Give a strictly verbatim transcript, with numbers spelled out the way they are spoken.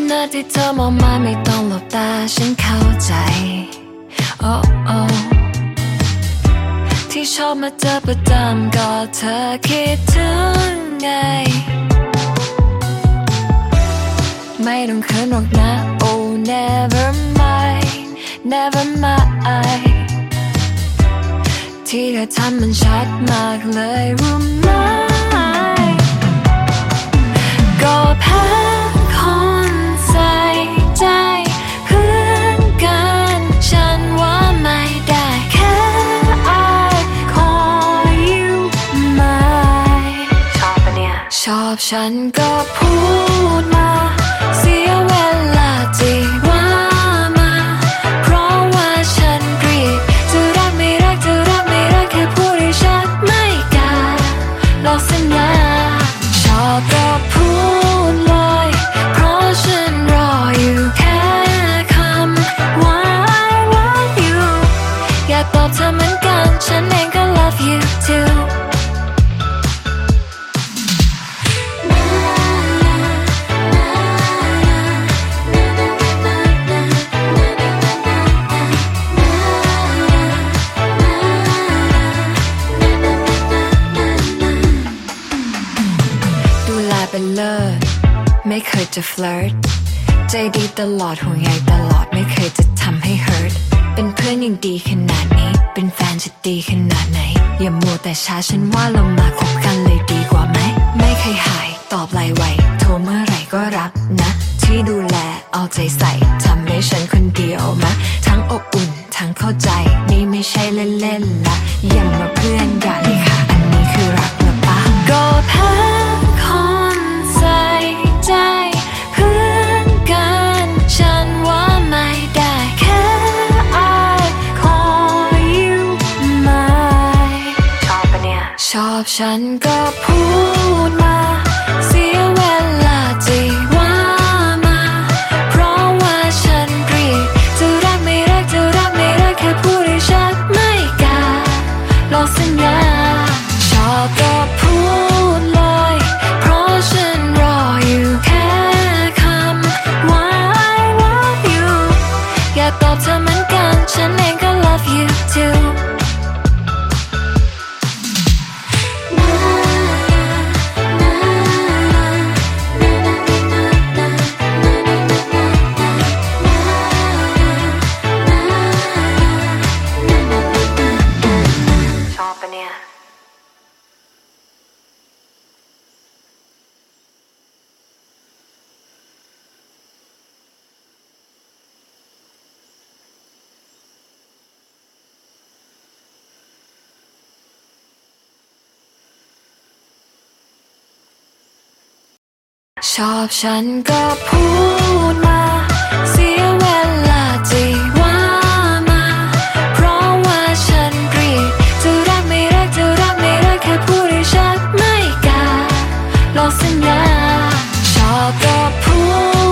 นาที่เธอมองมาไม่ต้องหลบตาฉันเข้าใจโอ้โอ้ที่ชอบมาเจอประจำก็เธอคิดถึงไงไม่ต้องเขินหรอกนะ Oh never mind never mind ที่เธอทำมันชัดมากเลยรู้ไหมก็แพ้คนใส่ใจเพื่อนกันฉันว่าไม่ได้แค่ I call you mine ชอบปะเนี่ยชอบฉันก็พูดมาเสียเวลาที่ว่ามาเพราะว่าฉันเกลียดจะรักไม่รักจะรักไม่รักแค่พูดให้ชัดไม่กล้าหลอกสัญญาชอบก็พูดเลยเพราะฉันรออยู่แค่คำว่า I love you อยากตอบเธอเหมือนกันฉันเองก็ love you tooเป็นเลิศไม่เคยจะ flirt ใจดีตลอดห่วงใยตลอดไม่เคยจะทำให้ hurt เป็นเพื่อนยังดีขนาดนี้เป็นแฟนจะดีขนาดไหนอย่ามัวแต่ช้าฉันว่าเรามาคบกันเลยดีกว่าไหมไม่เคยหายตอบไลน์ไวโทรเมื่อไหร่ก็รับนะที่ดูแลเอาใจใส่ทำให้ฉันคนเดียวมะทั้งอบอุ่นทั้งเข้าใจนี่ไม่ใช่เล่นๆละอย่ามาเพื่อนกันเลยค่ะอันนี้คือรักนะปะก็แพ้คนใส่ใจเพื่อนกันฉันว่าไม่ได้แค่ I call you mine ชอบปะเนี่ยชอบฉันก็พูดมาเสียเวลาที่ว่ามาเพราะว่าฉันเกลียดจะรักไม่รักจะรักไม่รักแค่พูดให้ชัดไม่กล้าหลอกสัญญาชอบก็พูดเลยเพราะฉันรออยู่แค่คำว่า I love you อยากตอบเธอเหมือนกันฉันเองก็ love you tooชอบปะเนี่ยชอบฉันก็พูดมาเสียเวลาที่ว่ามาเพราะว่าฉันเกลียดจะรักไม่รักจะรักไม่รักแค่พูดให้ชัดไม่กล้าหลอกสัญญาชอบก็พูด